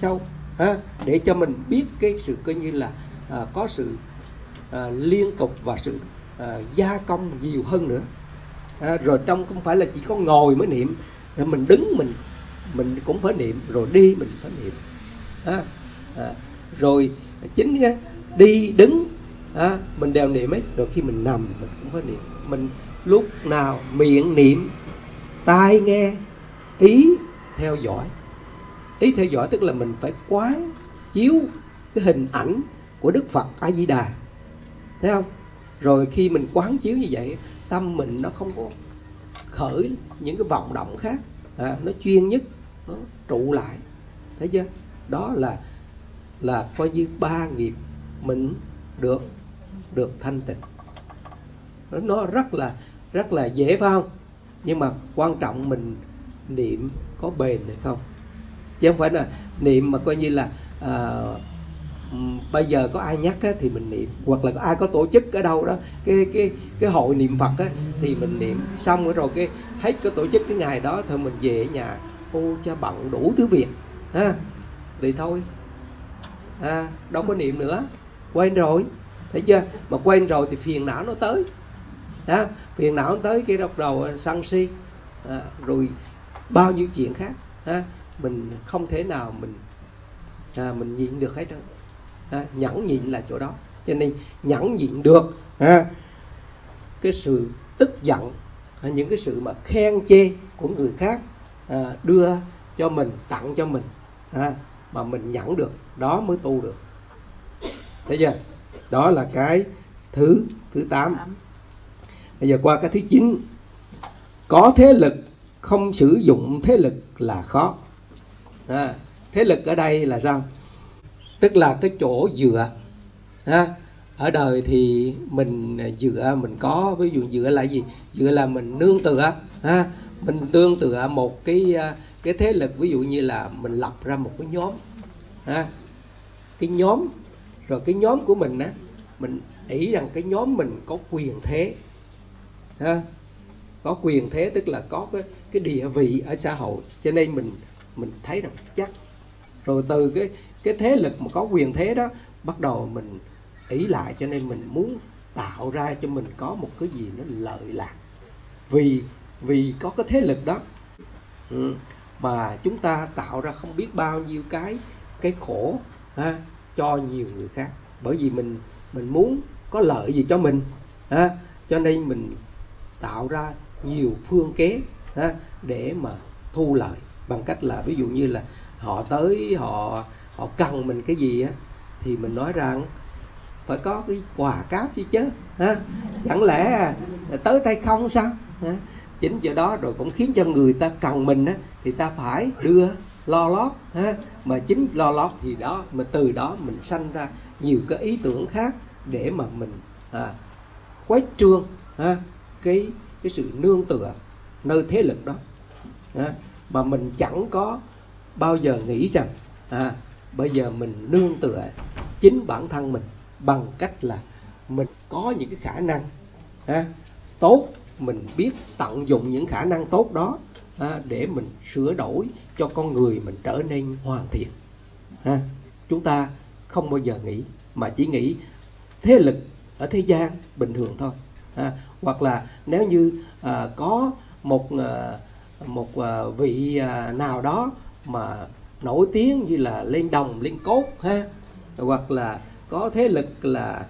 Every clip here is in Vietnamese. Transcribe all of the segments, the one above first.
sâu để cho mình biết cái sự coi như là có sự liên tục và sự gia công nhiều hơn nữa. Rồi trong không phải là chỉ có ngồi mới niệm, rồi mình đứng mình cũng phải niệm, rồi đi mình phải niệm. Rồi chính đi đứng mình đều niệm ấy, rồi khi mình nằm mình cũng phải niệm. Mình lúc nào miệng niệm, tai nghe, ý theo dõi. Ý theo dõi tức là mình phải quán chiếu cái hình ảnh của Đức Phật A Di Đà, thấy không? Rồi khi mình quán chiếu như vậy, tâm mình nó không có khởi những cái vọng động khác, nó chuyên nhất, nó trụ lại, thấy chưa? Đó là coi như 3 nghiệp mình được thanh tịnh. Nó rất là dễ, phải không? Nhưng mà quan trọng mình niệm có bền hay không, chứ không phải là niệm mà coi như là bây giờ có ai nhắc thì mình niệm, hoặc là có ai có tổ chức ở đâu đó cái hội niệm Phật thì mình niệm xong rồi cái hết cái tổ chức cái ngày đó thôi mình về ở nhà, ô cha bận đủ thứ việc thì thôi đâu có niệm nữa, quên rồi, thấy chưa? Mà quên rồi thì phiền não nó tới, phiền não tới cái đầu sân si, rồi bao nhiêu chuyện khác, mình không thể nào mình nhịn được hết trơn. Nhẫn nhịn là chỗ đó, cho nên nhẫn nhịn được cái sự tức giận, những cái sự mà khen chê của người khác đưa cho mình, tặng cho mình, mà mình nhẫn được, đó mới tu được, thấy chưa? Đó là cái thứ 8. Bây giờ qua cái thứ 9. Có thế lực không sử dụng thế lực là khó. Thế lực ở đây là sao? Tức là cái chỗ dựa. Ở đời thì mình dựa, mình có, ví dụ dựa là gì? Dựa là mình nương tựa, mình nương tựa một cái thế lực. Ví dụ như là mình lập ra một cái nhóm, cái nhóm, rồi cái nhóm của mình mình nghĩ rằng cái nhóm mình có quyền thế, có quyền thế tức là có cái địa vị ở xã hội, cho nên mình thấy rằng chắc. Rồi từ cái thế lực mà có quyền thế đó, bắt đầu mình ý lại, cho nên mình muốn tạo ra cho mình có một cái gì nó lợi lạc. Vì có cái thế lực đó mà chúng ta tạo ra không biết bao nhiêu cái khổ cho nhiều người khác. Bởi vì mình muốn có lợi gì cho mình, cho nên mình tạo ra nhiều phương kế để mà thu lợi, bằng cách là ví dụ như là họ tới họ cần mình cái gì thì mình nói rằng phải có cái quà cáp gì chứ, chẳng lẽ tới tay không sao? Chính chỗ đó rồi cũng khiến cho người ta cần mình thì ta phải đưa lo lót, mà chính lo lót thì đó, mà từ đó mình sanh ra nhiều cái ý tưởng khác để mà mình khuếch trương cái sự nương tựa nơi thế lực đó, mà mình chẳng có bao giờ nghĩ rằng bây giờ mình nương tựa chính bản thân mình, bằng cách là mình có những cái khả năng tốt, mình biết tận dụng những khả năng tốt đó để mình sửa đổi cho con người mình trở nên hoàn thiện. Chúng ta không bao giờ nghĩ, mà chỉ nghĩ thế lực ở thế gian bình thường thôi. Hoặc là nếu như có một vị nào đó mà nổi tiếng như là lên đồng lên cốt, hoặc là có thế lực là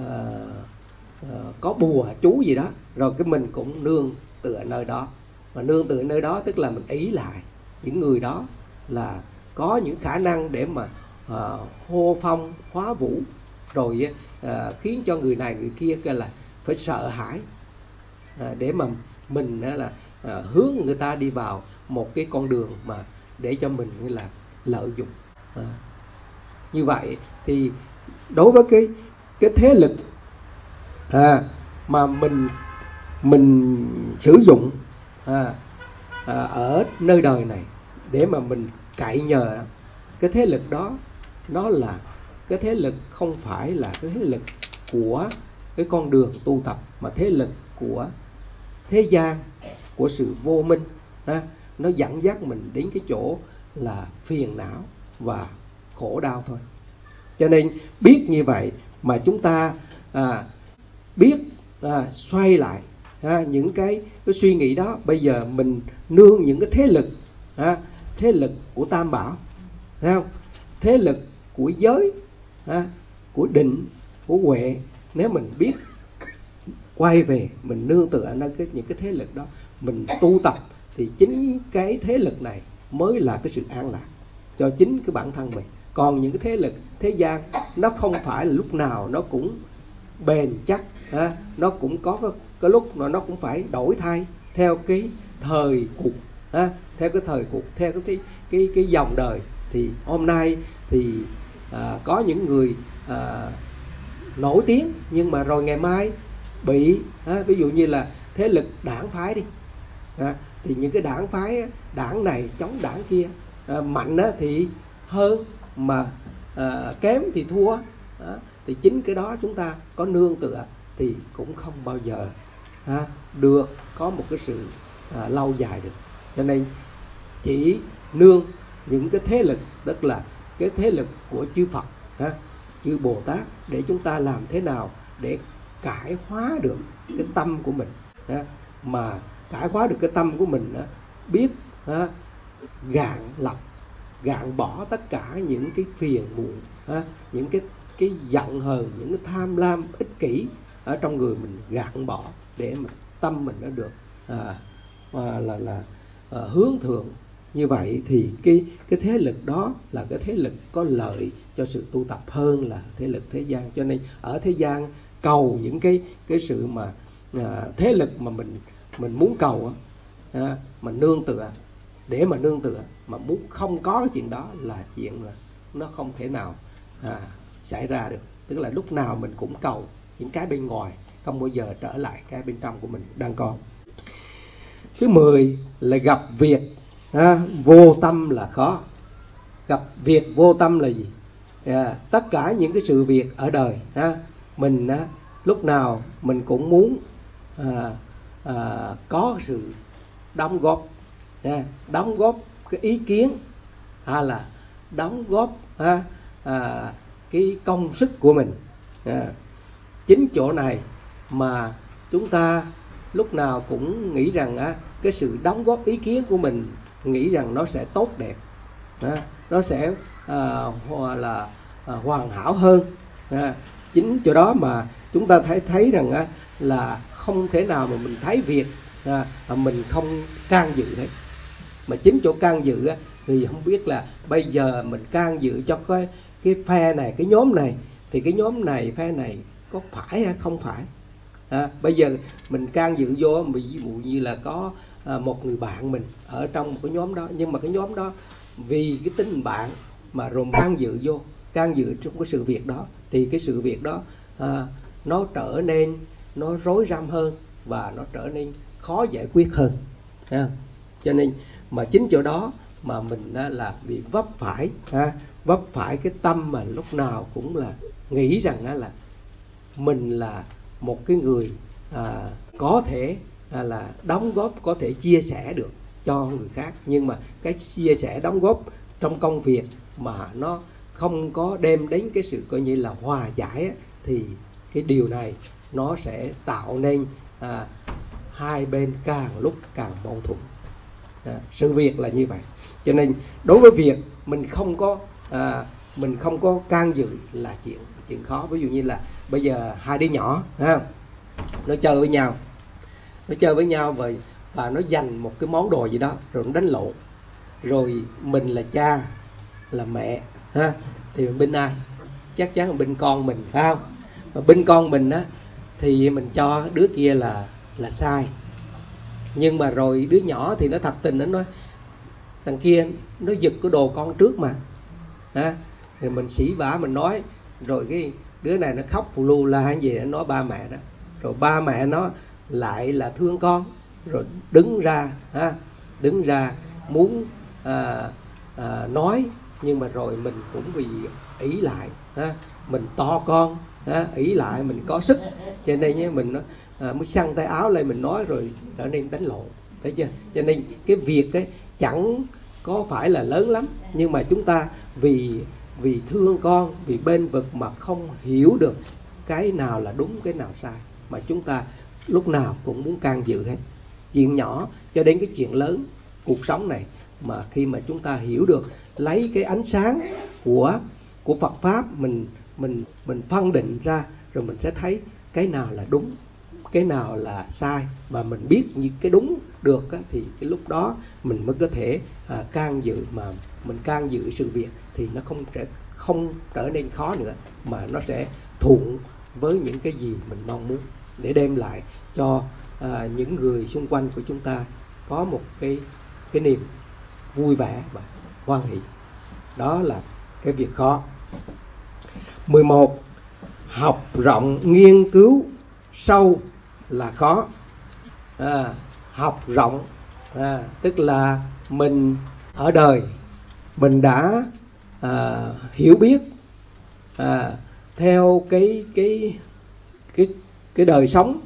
có bùa chú gì đó, rồi cái mình cũng nương tựa nơi đó. Mà nương tựa nơi đó tức là mình ý lại những người đó là có những khả năng để mà hô phong hóa vũ, rồi khiến cho người này người kia là phải sợ hãi, để mà mình là hướng người ta đi vào một cái con đường mà để cho mình là lợi dụng. Như vậy thì đối với cái thế lực mà mình sử dụng ở nơi đời này để mà mình cậy nhờ, cái thế lực đó nó là cái thế lực không phải là cái thế lực của cái con đường tu tập, mà thế lực của thế gian, của sự vô minh, nó dẫn dắt mình đến cái chỗ là phiền não và khổ đau thôi. Cho nên biết như vậy mà chúng ta biết xoay lại những cái suy nghĩ đó. Bây giờ mình nương những cái thế lực của Tam Bảo, thấy không? Thế lực của giới, của định, của huệ. Nếu mình biết quay về mình nương tựa nơi những cái thế lực đó, mình tu tập, thì chính cái thế lực này mới là cái sự an lạc cho chính cái bản thân mình. Còn những cái thế lực thế gian nó không phải là lúc nào nó cũng bền chắc, nó cũng có cái lúc nó cũng phải đổi thay theo cái thời cuộc, theo cái thời cuộc, theo cái dòng đời. Thì hôm nay thì có những người nổi tiếng, nhưng mà rồi ngày mai bị ví dụ như là thế lực đảng phái đi, thì những cái đảng phái, đảng này chống đảng kia, mạnh thì hơn, mà kém thì thua. Thì chính cái đó chúng ta có nương tựa thì cũng không bao giờ được có một cái sự lâu dài được. Cho nên chỉ nương những cái thế lực, tức là cái thế lực của chư Phật, chư Bồ Tát, để chúng ta làm thế nào để cải hóa được cái tâm của mình. Mà cải hóa được cái tâm của mình, biết gạn lọc, gạn bỏ tất cả những cái phiền muộn, những cái giận hờn, những cái tham lam ích kỷ ở trong người mình, gạn bỏ để mà tâm mình nó được hướng thượng. Như vậy thì cái thế lực đó là cái thế lực có lợi cho sự tu tập hơn là thế lực thế gian. Cho nên ở thế gian cầu những cái sự mà thế lực mà mình muốn cầu mà nương tựa, để mà nương tựa, mà muốn không có cái chuyện đó là chuyện là nó không thể nào xảy ra được. Tức là lúc nào mình cũng cầu những cái bên ngoài, không bao giờ trở lại cái bên trong của mình đang có. Thứ 10 là gặp việc vô tâm là khó. Gặp việc vô tâm là gì? Tất cả những cái sự việc ở đời, mình lúc nào mình cũng muốn có sự đóng góp, đóng góp cái ý kiến, hay là đóng góp cái công sức của mình. Chính chỗ này mà chúng ta lúc nào cũng nghĩ rằng cái sự đóng góp ý kiến của mình, nghĩ rằng nó sẽ tốt đẹp, nó sẽ hoàn hảo hơn. Chính chỗ đó mà chúng ta thấy rằng là không thể nào mà mình thấy việc mà mình không can dự đấy. Mà chính chỗ can dự thì không biết là bây giờ mình can dự cho cái phe này, cái nhóm này, thì cái nhóm này, phe này có phải hay không phải. Bây giờ mình can dự vô, ví dụ như là có một người bạn mình ở trong một cái nhóm đó, nhưng mà cái nhóm đó vì cái tính bạn mà rồi can dự vô, can dự trong cái sự việc đó, thì cái sự việc đó nó trở nên nó rối rắm hơn và nó trở nên khó giải quyết hơn. Cho nên mà chính chỗ đó mà mình là bị vấp phải cái tâm mà lúc nào cũng là nghĩ rằng là mình là một cái người có thể là đóng góp, có thể chia sẻ được cho người khác, nhưng mà cái chia sẻ đóng góp trong công việc mà nó không có đem đến cái sự coi như là hòa giải thì cái điều này nó sẽ tạo nên hai bên càng lúc càng mâu thuẫn. Sự việc là như vậy. Cho nên đối với việc mình không có can dự là chuyện khó. Ví dụ như là bây giờ hai đứa nhỏ nó chơi với nhau và nó giành một cái món đồ gì đó rồi nó đánh lộn, rồi mình là cha là mẹ thì mình bên ai? Chắc chắn là bên con mình, phải không? Mà bên con mình thì mình cho đứa kia là sai. Nhưng mà rồi đứa nhỏ thì nó thật tình, nó nói thằng kia nó giật cái đồ con trước mà, rồi mình sỉ vả, mình nói, rồi cái đứa này nó khóc phù lu la hay gì, nó nói ba mẹ đó, rồi ba mẹ nó lại là thương con, rồi đứng ra muốn nói, nhưng mà rồi mình cũng vì ỷ lại, mình to con, ỷ lại mình có sức, cho nên mình mới xăng tay áo lên mình nói, rồi trở nên đánh lộn, thấy chưa? Cho nên cái việc chẳng có phải là lớn lắm, nhưng mà chúng ta vì vì thương con, vì bên vực mà không hiểu được cái nào là đúng, cái nào sai, mà chúng ta lúc nào cũng muốn can dự hết. Chuyện nhỏ cho đến cái chuyện lớn cuộc sống này, mà khi mà chúng ta hiểu được, lấy cái ánh sáng của Phật pháp mình phân định ra, rồi mình sẽ thấy cái nào là đúng, cái nào là sai, và mình biết những cái đúng được á, thì cái lúc đó mình mới có thể can dự. Mà mình can dự sự việc thì nó không trở nên khó nữa, mà nó sẽ thuận với những cái gì mình mong muốn, để đem lại cho những người xung quanh của chúng ta có một cái niềm vui vẻ và hoan hỷ. Đó là cái việc khó. 11. Học rộng nghiên cứu sâu là khó. Học rộng tức là mình ở đời mình đã hiểu biết theo cái đời sống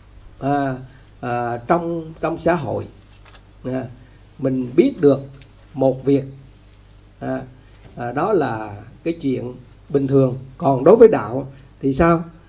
trong xã hội. Mình biết được một việc, đó là cái chuyện bình thường. Còn đối với đạo thì sao?